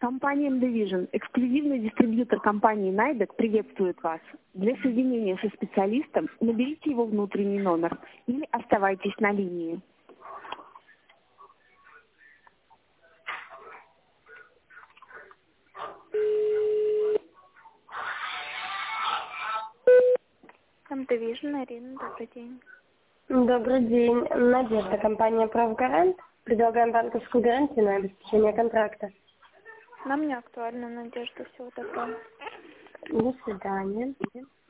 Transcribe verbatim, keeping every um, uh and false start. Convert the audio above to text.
Компания эм Division, эксклюзивный дистрибьютор компании Найдек, приветствует вас. Для соединения со специалистом наберите его внутренний номер или оставайтесь на линии. эм Division, Арина, добрый день. Добрый день. Надежда, компания «Правгарант». Предлагаем банковскую гарантию на обеспечение контракта. Нам не актуальна Надежда, всего доброго. До свидания.